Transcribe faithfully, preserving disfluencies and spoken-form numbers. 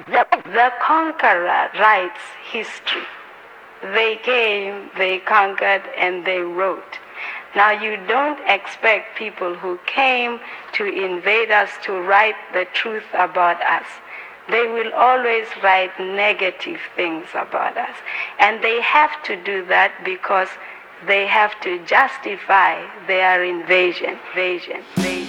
The, the conqueror writes history. They came, they conquered, and they wrote. Now you don't expect people who came to invade us to write the truth about us. They will always write negative things about us. And they have to do that because they have to justify their invasion. invasion, invasion.